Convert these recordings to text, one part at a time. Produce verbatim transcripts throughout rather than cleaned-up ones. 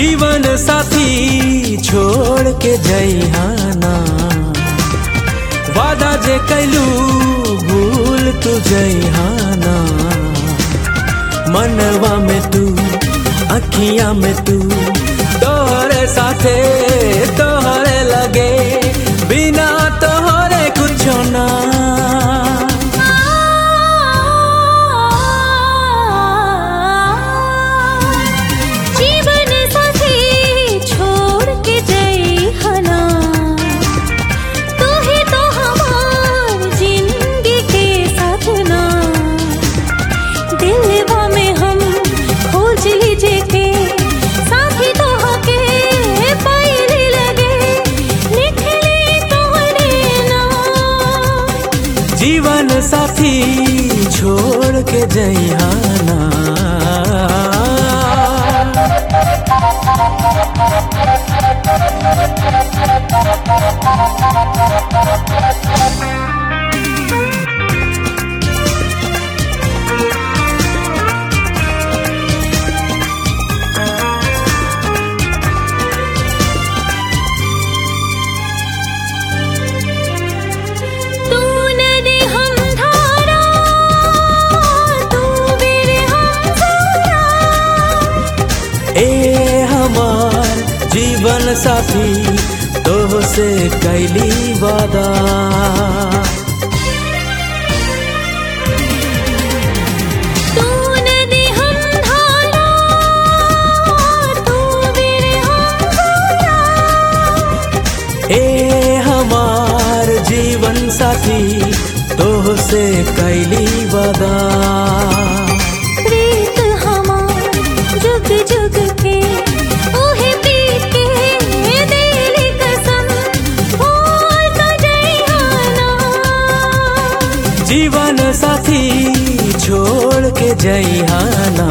जीवन साथी छोड़ के जइहाना, वादा जे कैलू भूल तू जइहाना। मनवा में तू अखियां में तू, तोहरे साथे तोहरे लगे, बिना तोहरे कुछ ना। जीवन साथी छोड़ के जइहाना। जीवन साथी तोह से कैली वादा, तूने दी हम धारा, तू मेरे हम धारा। ए हमार जीवन साथी तोह से कैली वादा। प्रीत हमार जुग जुग के जीवन साथी छोड़ के जइहाना।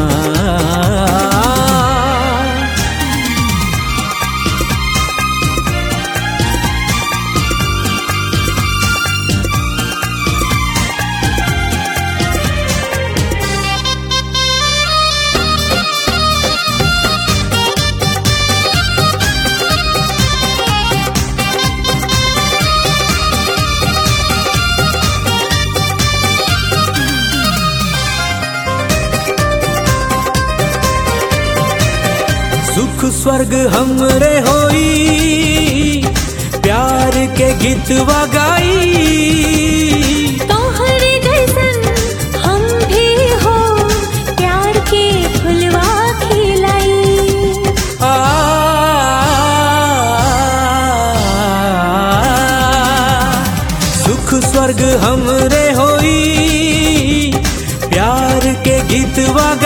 सुख स्वर्ग हमरे होई, प्यार के गीतवा गाई। तोहरे जैसन हम भी हो, प्यार के फुलवा खिलाई। आ, सुख स्वर्ग हमरे होई, प्यार के गीतवा